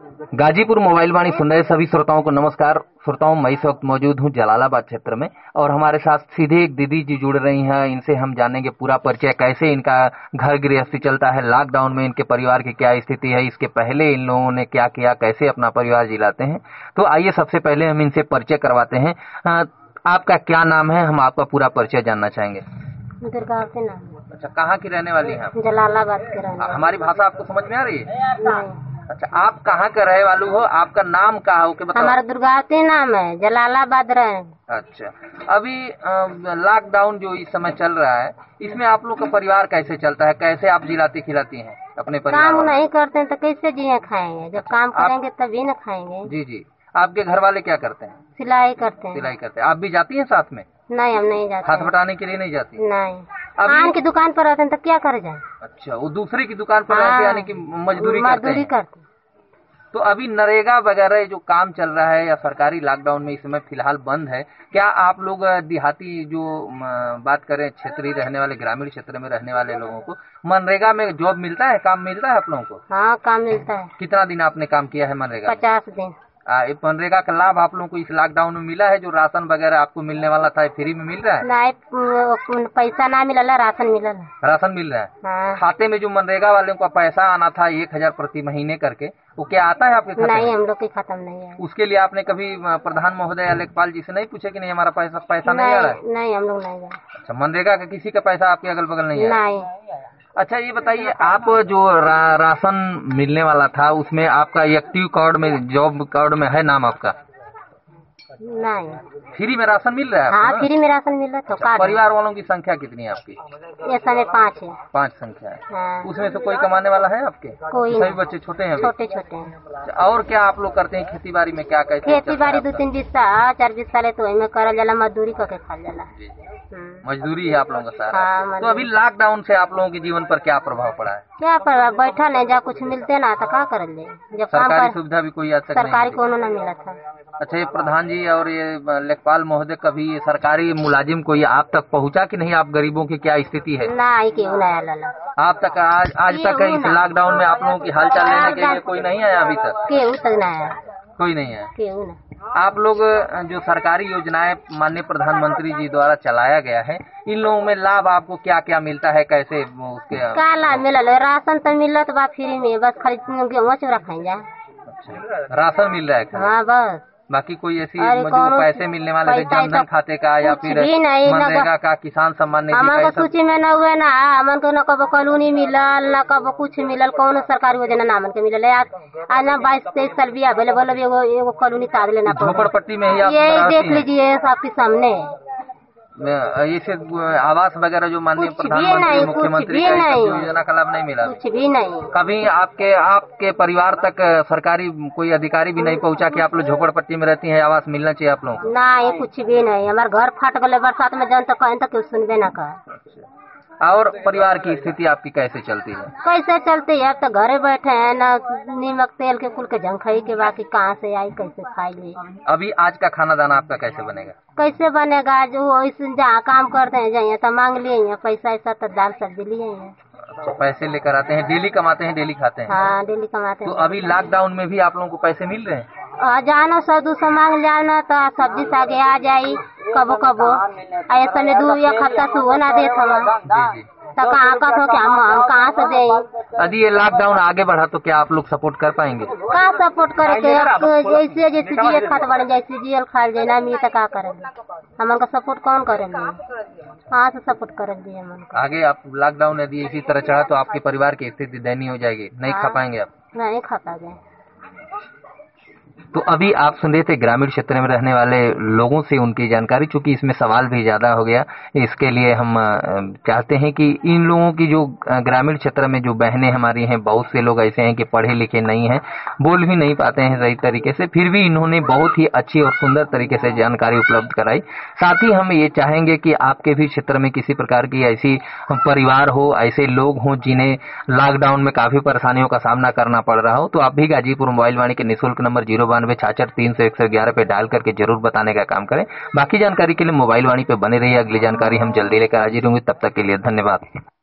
Ghazipur mobile वाणी सुन रहे सभी श्रोताओं को नमस्कार। श्रोताओं, मैं इस वक्त मौजूद हूं जलालाबाद क्षेत्र में और हमारे साथ सीधे एक दीदी जी जुड़ रही हैं। इनसे हम जानेंगे पूरा परिचय, कैसे इनका घर गृहस्थी चलता है, लॉकडाउन में इनके परिवार की क्या स्थिति है, इसके पहले इन लोगों ने क्या किया, कैसे अपना परिवार जिलाते हैं। तो आइए सबसे पहले हम इनसे परिचय करवाते हैं। आपका क्या नाम है? हम आपका पूरा परिचय जानना चाहेंगे। दुर्गावती नाम। अच्छा, कहाँ की रहने वाली हैं? जलालाबाद के रहने। हमारी भाषा आपको समझ में आ रही है? नहीं। अच्छा, आप कहाँ का रहे वालू हो? आपका नाम क्या हो के बताओ। हमारा दुर्गावती नाम है, जलालाबाद रहे। अच्छा, अभी लॉकडाउन जो इस समय चल रहा है, इसमें आप लोग का परिवार कैसे चलता है? कैसे आप जिलाती खिलाती हैं अपने परिवार? काम नहीं करते हैं तो कैसे जिए खाएंगे? जब काम करेंगे तभी न खाएंगे। जी जी। आपके घर वाले क्या करते हैं? सिलाई करते हैं। सिलाई करते हैं। आप भी जाती हैं साथ में? नहीं, हम नहीं जाते। हाथ बटाने के लिए नहीं जाती? नहीं। पान की दुकान पर रहते हैं तो क्या कर जाए? अच्छा, वो दूसरे की दुकान पर रहते, यानी कि मजदूरी करते। तो अभी नरेगा वगैरह जो काम चल रहा है या सरकारी लॉकडाउन में इस समय फिलहाल बंद है, क्या आप लोग देहाती जो बात करें, क्षेत्रीय रहने वाले, ग्रामीण क्षेत्र में रहने वाले लोगों को मनरेगा में जॉब मिलता है, काम मिलता है आप लोगों को? हाँ, काम मिलता है। कितना दिन आपने काम किया है मनरेगा? 50 दिन। मनरेगा का लाभ आप लोगों को इस लॉकडाउन में मिला है? जो राशन वगैरह आपको मिलने वाला था फ्री में मिल रहा है? नहीं, पैसा ना मिला, राशन मिला। राशन मिल रहा है। हाँ। खाते में जो मनरेगा वालों का पैसा आना था 1000 प्रति महीने करके, वो क्या आता है आपके खाते में? नहीं, हम लोग के खाता में नहीं है। उसके लिए आपने कभी प्रधान महोदय लेखपाल जी से नहीं पूछे कि नहीं हमारा पैसा नहीं आ रहा है? नहीं, हम लोग नहीं गए। अच्छा, मनरेगा का किसी का पैसा आपके अगल बगल नहीं है? नहीं। अच्छा, ये बताइए, आप जो राशन मिलने वाला था उसमें आपका एक्टिव कार्ड में, जॉब कार्ड में है नाम आपका? नहीं। फ्री में राशन मिल रहा है? हाँ, फ्री में राशन मिल रहा है। अच्छा, परिवार वालों की संख्या कितनी है आपकी? ये समय 5 है। 5 संख्या है। हाँ। उसमें से कोई कमाने वाला है आपके? कोई सभी बच्चे छोटे हैं? छोटे छोटे हैं। और क्या आप लोग करते हैं खेती बाड़ी में? क्या कहते हैं? खेती बाड़ी 2-3 साल 4 साल है तो वही में करल जाला, मजदूरी करके खा जाला। मजदूरी है आप लोगों का सारा। हाँ, तो अभी लॉकडाउन से आप लोगों के जीवन पर क्या प्रभाव पड़ा है? क्या प्रभाव? बैठा नहीं, जा कुछ मिलते ना तो क्या करल जाए? जब सरकारी सुविधा भी कोई आज तक सरकारी कोनो न मिला था। अच्छा, ये प्रधान जी और ये लेखपाल महोदय, कभी ये सरकारी मुलाजिम कोई आप तक पहुंचा कि नहीं? आप गरीबों की क्या स्थिति है? नहीं, क्यों नहीं आया? आप तक आज तक इस लॉकडाउन में आप लोगों की हालचाल लेने के लिए कोई नहीं आया अभी तक? क्यों तक नहीं आया? कोई नहीं आया। क्यों नहीं? आप लोग जो सरकारी योजनाएं माननीय प्रधानमंत्री जी द्वारा चलाया गया है, इन लोगों में लाभ आपको क्या क्या मिलता है? कैसे उसके क्या लाभ मिलल? राशन तो मिलत बा फ्री में, बस खाली गेहूँ चूरा खाएंगे। अच्छा, राशन मिल रहा है? हाँ, बस। बाकी कोई ऐसी जो पैसे मिलने वाले थे, जनधन खाते का या फिर मनरेगा का, किसान सम्मान निधि हमारे सूची में न हुए ना, हमन को न कबो कॉलोनी मिलल, न कबो कुछ मिलल, कौन सरकारी योजना ना हमन के मिलल। आज ना 22-23 साल बिया भले बोले एगो कॉलोनी ताद लेना, झोपड़पट्टी में ही आप ये देख लीजिए आपके सामने। इसे आवास वगैरह जो माननीय प्रधानमंत्री मुख्यमंत्री का योजना का लाभ नहीं मिला? कुछ भी नहीं। कभी आपके परिवार तक सरकारी कोई अधिकारी भी नहीं पहुंचा कि आप लोग झोपड़पट्टी में रहती हैं, आवास मिलना चाहिए आप लोग? नहीं, कुछ भी नहीं। हमारे घर फट गए बरसात में, जन तक कहीं तक सुनबे ना कर। और परिवार की स्थिति आपकी कैसे चलती है? कैसे चलती है? अब तो घरे बैठे हैं ना, नीमक तेल के कुल के झंखाई के, बाकी कहाँ से आई, कैसे खाएंगे? अभी आज का खाना दाना आपका कैसे बनेगा? कैसे बनेगा? जो जहाँ काम करते हैं जाइए तो मांग लिए पैसा, ऐसा तो दाल सब्जी लिए हैं। अच्छा, पैसे लेकर आते हैं, डेली कमाते हैं, डेली खाते हैं? हाँ, डेली कमाते हैं। तो अभी लॉकडाउन में भी आप लोगों को पैसे मिल रहे हैं? जानो 100-200 मांग जाना तो सब्जी सागे आ जाये कबो कबो। ऐसा में 2-1 हफ्ता से वो ना दे तो कहाँ का तो क्या हम कहाँ से दे? यदि ये लॉकडाउन आगे बढ़ा तो क्या आप लोग सपोर्ट कर पाएंगे? कहाँ सपोर्ट करेंगे? जैसे जियल खाते बने, जैसे जियल खा लेना मी तो क्या करेंगे? हमन का सपोर्ट कौन करेंगे? कहाँ से सपोर्ट करेंगे हमन? आगे आप लॉकडाउन यदि इसी तरह चढ़ा तो आपके परिवार की स्थिति दयनीय हो जाएगी, नहीं खा पाएंगे आप? नहीं खा पाएंगे। तो अभी आप सुन रहे थे ग्रामीण क्षेत्र में रहने वाले लोगों से उनकी जानकारी, चूंकि इसमें सवाल भी ज्यादा हो गया, इसके लिए हम चाहते हैं कि इन लोगों की जो ग्रामीण क्षेत्र में जो बहनें हमारी हैं, बहुत से लोग ऐसे हैं कि पढ़े लिखे नहीं हैं, बोल भी नहीं पाते हैं सही तरीके से, फिर भी इन्होंने बहुत ही अच्छी और सुंदर तरीके से जानकारी उपलब्ध कराई। साथ ही हम ये चाहेंगे कि आपके भी क्षेत्र में किसी प्रकार की ऐसी परिवार हो, ऐसे लोग हों जिन्हें लॉकडाउन में काफी परेशानियों का सामना करना पड़ रहा हो, तो आप भी गाजीपुर मोबाइल वाणी के निःशुल्क नंबर 092-66-300-111 पे डायल करके जरूर बताने का काम करें। बाकी जानकारी के लिए मोबाइल वाणी पे बने रहिए, अगली जानकारी हम जल्दी लेकर हाजिर होंगे। तब तक के लिए धन्यवाद।